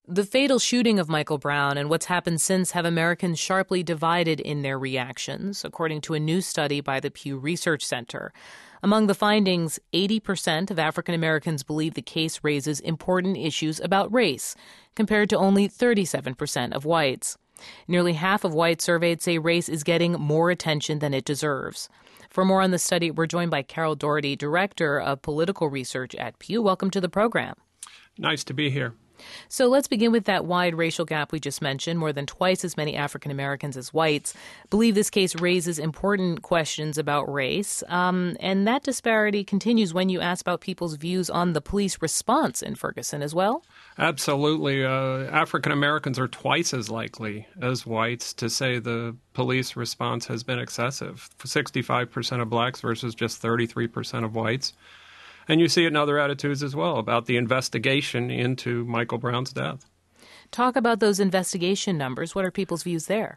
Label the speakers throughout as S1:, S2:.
S1: The fatal shooting of Michael Brown and what's happened since have Americans sharply divided in their reactions, according to a new study by the Pew Research Center. Among the findings, 80% of African Americans believe the case raises important issues about race, compared to only 37% of whites. Nearly half of whites surveyed say race is getting more attention than it deserves. For more on the study, we're joined by Carol Doherty, Director of Political Research at Pew. Welcome to the program.
S2: Nice to be here.
S1: So let's begin with that wide racial gap we just mentioned. More than twice as many African Americans as whites believe this case raises important questions about race. And that disparity continues when you ask about people's views on the police response in Ferguson as well.
S2: Absolutely. African Americans are twice as likely as whites to say the police response has been excessive. 65% of blacks versus just 33% of whites. And you see it in other attitudes as well about the investigation into Michael Brown's death.
S1: Talk about those investigation numbers. What are people's views there?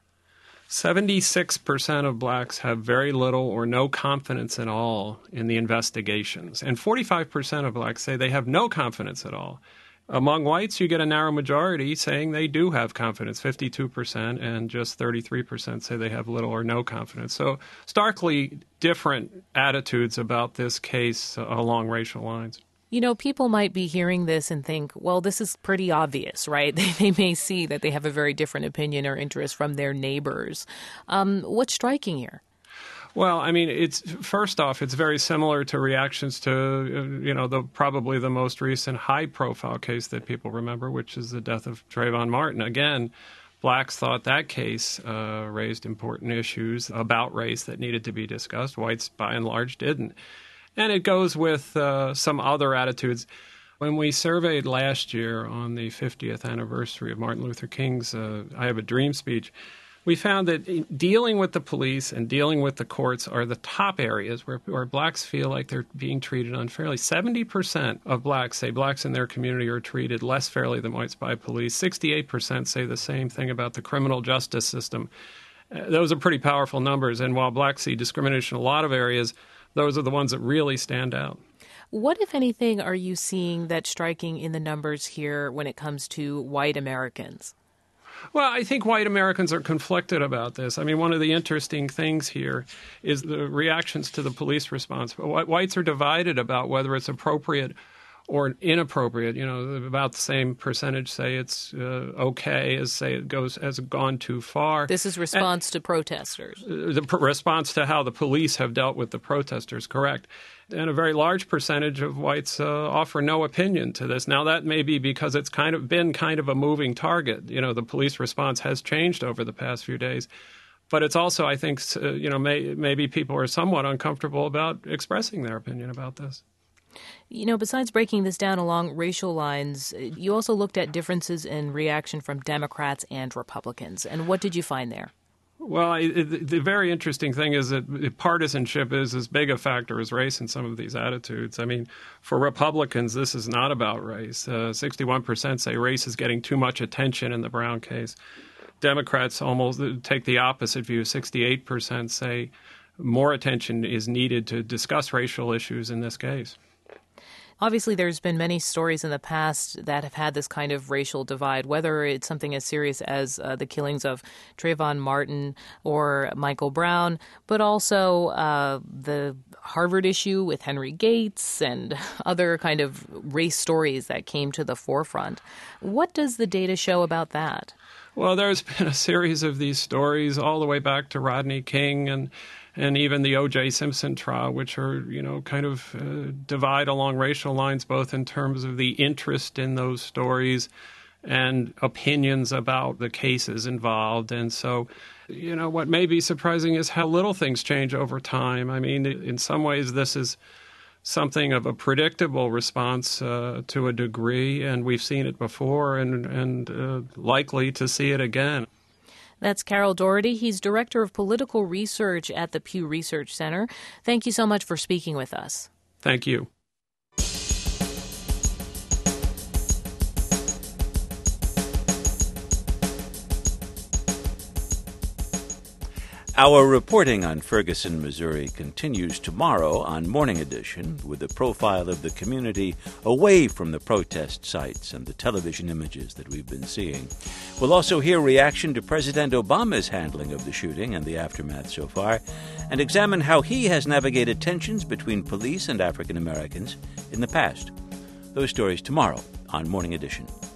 S2: 76% of blacks have very little or no confidence at all in the investigations. And 45% of blacks say they have no confidence at all. Among whites, you get a narrow majority saying they do have confidence, 52%, and just 33% say they have little or no confidence. So starkly different attitudes about this case along racial lines.
S1: You know, people might be hearing this and think, well, this is pretty obvious, right? They may see that they have a very different opinion or interest from their neighbors. What's striking here?
S2: Well, I mean, first off, it's very similar to reactions to, probably the most recent high-profile case that people remember, which is the death of Trayvon Martin. Again, blacks thought that case raised important issues about race that needed to be discussed. Whites, by and large, didn't. And it goes with some other attitudes. When we surveyed last year on the 50th anniversary of Martin Luther King's I Have a Dream speech, we found that dealing with the police and dealing with the courts are the top areas where blacks feel like they're being treated unfairly. 70% of blacks say blacks in their community are treated less fairly than whites by police. 68% say the same thing about the criminal justice system. Those are pretty powerful numbers. And while blacks see discrimination in a lot of areas, those are the ones that really stand out.
S1: What, if anything, are you seeing that's striking in the numbers here when it comes to white Americans?
S2: Well, I think white Americans are conflicted about this. I mean, one of the interesting things here is the reactions to the police response. Whites are divided about whether it's appropriate or inappropriate. About the same percentage say it's okay as say it has gone too far.
S1: This is response to protesters.
S2: The response to how the police have dealt with the protesters, correct. And a very large percentage of whites offer no opinion to this. Now, that may be because it's been a moving target. The police response has changed over the past few days. But it's also, I think, maybe people are somewhat uncomfortable about expressing their opinion about this.
S1: Besides breaking this down along racial lines, you also looked at differences in reaction from Democrats and Republicans. And what did you find there?
S2: Well, the very interesting thing is that partisanship is as big a factor as race in some of these attitudes. I mean, for Republicans, this is not about race. 61% say race is getting too much attention in the Brown case. Democrats almost take the opposite view. 68% say more attention is needed to discuss racial issues in this case.
S1: Obviously, there's been many stories in the past that have had this kind of racial divide, whether it's something as serious as the killings of Trayvon Martin or Michael Brown, but also the Harvard issue with Henry Gates and other kind of race stories that came to the forefront. What does the data show about that?
S2: Well, there's been a series of these stories all the way back to Rodney King and even the O.J. Simpson trial, which are, divide along racial lines, both in terms of the interest in those stories and opinions about the cases involved. And so, what may be surprising is how little things change over time. I mean, in some ways, this is something of a predictable response to a degree, and we've seen it before and likely to see it again.
S1: That's Carol Doherty. He's Director of Political Research at the Pew Research Center. Thank you so much for speaking with us.
S2: Thank you.
S3: Our reporting on Ferguson, Missouri continues tomorrow on Morning Edition with a profile of the community away from the protest sites and the television images that we've been seeing. We'll also hear reaction to President Obama's handling of the shooting and the aftermath so far, and examine how he has navigated tensions between police and African Americans in the past. Those stories tomorrow on Morning Edition.